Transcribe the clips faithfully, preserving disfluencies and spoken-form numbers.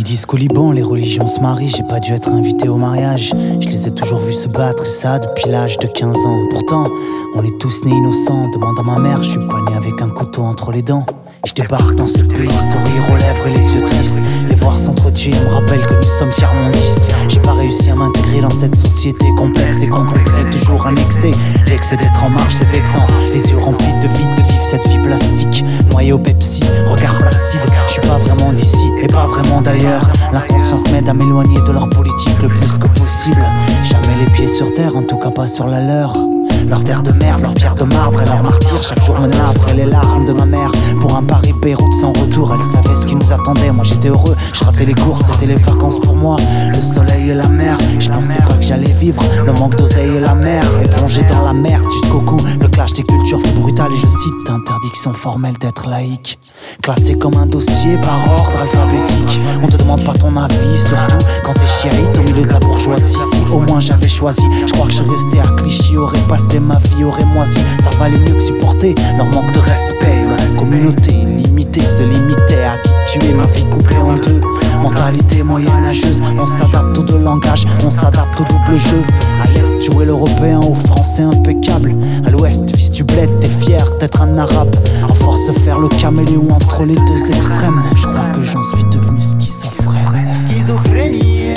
disent qu'au Liban les religions se marient. J'ai pas dû être invité au mariage. Je les ai toujours vus se battre et ça depuis l'âge de quinze ans. Pourtant, on est tous nés innocents. Demande à ma mère, je suis pas né avec un couteau entre les dents. Je débarque dans ce pays, sourire aux lèvres et les yeux tristes. Les voir s'entretuer me rappelle que nous sommes tiers-mondistes. J'ai pas réussi à m'intégrer dans cette société complexe et complexée, toujours un excès. L'excès d'être en marche c'est vexant. Les yeux remplis de vide, de vivre cette vie plastique. Noyé au Pepsi, regard placide. Je suis pas vraiment d'ici et pas vraiment d'ailleurs. L'inconscience m'aide à m'éloigner de leur politique le plus que possible. Jamais les pieds sur terre, en tout cas pas sur la leur. Leur terre de merde, leur pierre de marbre et leur martyr. Chaque jour me navre et les larmes de ma mère. Pour un Paris-Beyrouth sans retour. Elle savait ce qui nous attendait, moi j'étais heureux. Je ratais les cours, c'était les vacances pour moi. Le soleil et la mer, je pensais pas que j'allais vivre. Le manque d'oseille et la mer, et plonger dans la merde jusqu'au cou. Le clash des cultures fait brutal et je cite: interdiction formelle d'être laïque. Classé comme un dossier par ordre alphabétique. On te demande pas ton avis, surtout quand t'es chiite au milieu de la bourgeoisie. Si au moins j'avais choisi, je crois que je restais à Clichy. Aurait passé ma vie, aurait moisi. Ça valait mieux que supporter leur manque de respect. Ma communauté limitée se limitait à qui tuer, ma vie coupée en deux. Mentalité moyenâgeuse, on s'adapte aux deux langages, on s'adapte au double jeu. À l'est, jouer l'européen, au français impeccable. À l'ouest, fils du bled, t'es fier d'être un arabe. À force de faire le caméléon entre les deux extrêmes, je crois que j'en suis devenu schizophrène. Schizophrénie,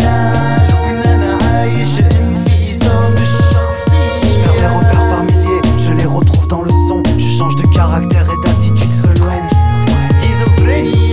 je perds mes repères par milliers, je les retrouve dans le son. Je change de caractère et d'attitude selon Schizophrénie.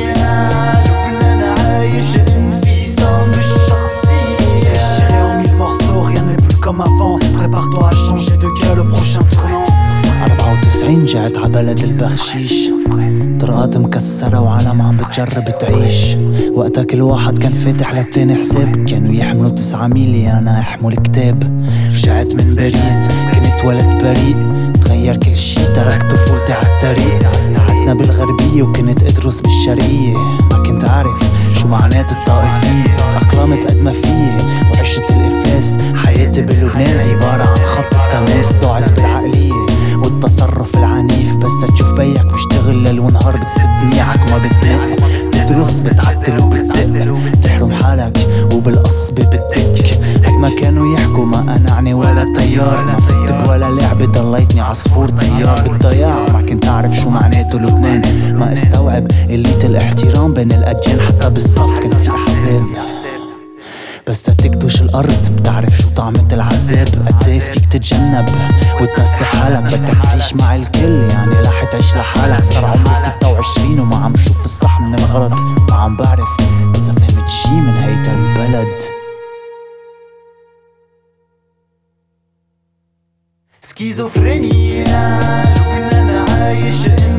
Déchiré en mille morceaux, rien n'est plus comme avant. Prépare-toi à changer de gueule au prochain tournant. أربعة وتسعين جات عبلد البخشيش. طرقات مكسرة وعالم عم بتجرب تعيش. وقتها كل واحد كان فاتح للتاني حساب. كانوا يحملوا تسعة ميلي أنا أحمل كتاب. رجعت من باريس كنت ولد بريء. تغير كل شي تركت طفولتي عالطريق. قعدنا بالغربية وكنت أدرس بالشرقية. ما كنت عارف شو معنات الطائفية. تأقلمت قد ما فيي وعشت الإفلاس. حياتي بلبنان عبارة عن خط التماس. ضاعت بالعقلية والتصرف العنيف. بس تشوف بيك بيشتغل ليل ونهار بتسد نيعك وما بتنق. بتدرس بتعدل وبتزق. بتحرم حالك وبالقص ببدك. هيك ما كانوا يحكوا ما أنعني ولا طيار. ما فت ولا لعبة ضليتني عصفور طيار بالضياع. ما كنت أعرف شو معناته لبنان. ما استوعب قلة الاحترام بين الأديان. حتى بالصف كان في أحزاب. بس تكدوش الأرض بتعرف شو طعمة العذاب. قديه فيك تتجنب وتنسي حالك. بدك تعيش مع الكل يعني رح تعيش لحالك. صار عمري ستة وعشرين وما عم شوف الصح من الغلط. ما عم بعرف إذا فهمت شي من هيدا البلد. سكيزوفرينيا لبنان عايش